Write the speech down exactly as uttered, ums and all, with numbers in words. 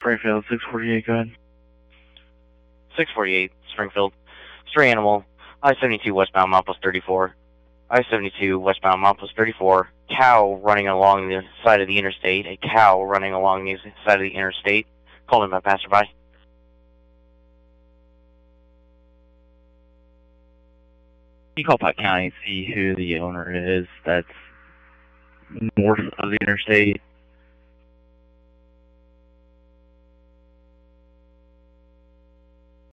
Springfield, six forty-eight, go ahead. six forty-eight, Springfield. Stray animal, I seventy-two westbound, milepost thirty-four. I seventy-two westbound, milepost thirty-four. Cow running along the side of the interstate. A cow running along the side of the interstate. Called in by passerby. You call Pike County, see who the owner is that's north of the interstate.